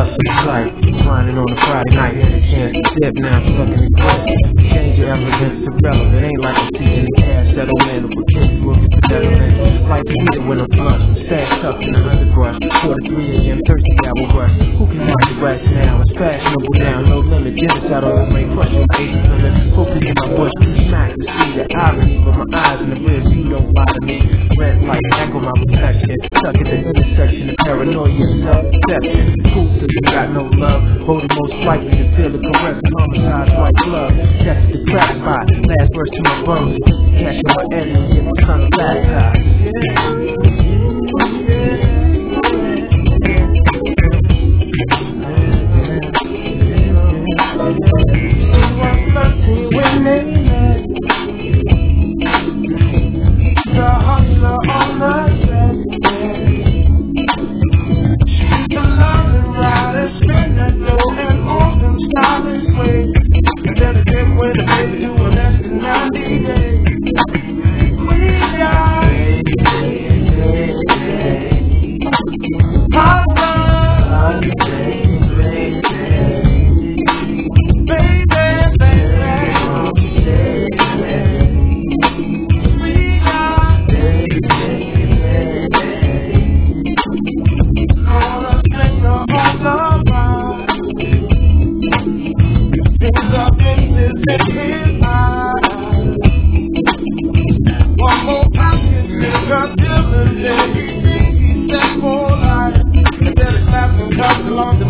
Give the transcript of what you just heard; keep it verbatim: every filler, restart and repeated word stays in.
hustler's life. Grinding on a Friday night, had a chance to dip, now I'm stuck in the grip. Change your evidence to relevant, ain't like I'm seeking the cash settlement or for kids looking for settlement. Like to eat it when I'm flushed, stash tucked in the underbrush. Four to three a.m. thirsty hour rush. Who can have the rest now? It's fashionable now, no limit. Dinner out on the way, crushing my eight limit. Hoping in my bush, smack to see the irony, but my eyes in the ribs, you don't lie to me. Red light, echo my protection. Stuck at the intersection of paranoia and self-deception. Who says you got no love? Voted most likely to feel the caress of homicide's white glove. That's the crack spot. Last verse to my bones. Catching my enemy, get the sun baptized. When they met, the hustler on the set, she's the loving rider, spin that dough and often stylish way, and then again with a baby doing less than ninety days. We got hot love, baby, baby, baby. One more pocket, nigga, till the day he thinks he's set for life. And then it's laughing comes along.